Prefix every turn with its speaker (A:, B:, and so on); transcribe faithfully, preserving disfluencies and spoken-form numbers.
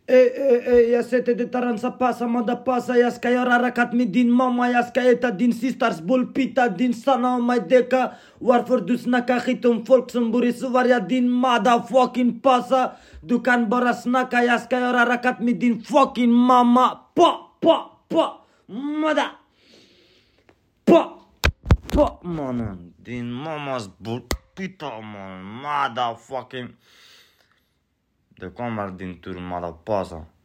A: Ey, ey, ey, ja sete de taranța pasa, mă da pasa, ia ska iar aracat mi din mama, ia ska eta din sisters, bulpita din sana, mai deca, war for dus naka hitum folk sâmburi suvaria din mada fucking pasa, ducan boras naka, ia ska iar aracat mi din fucking mama, pa, pa, pa, mada, pa, pa, mano, din mama's bulpita, man, mada fucking, de comar din tur mada pasa.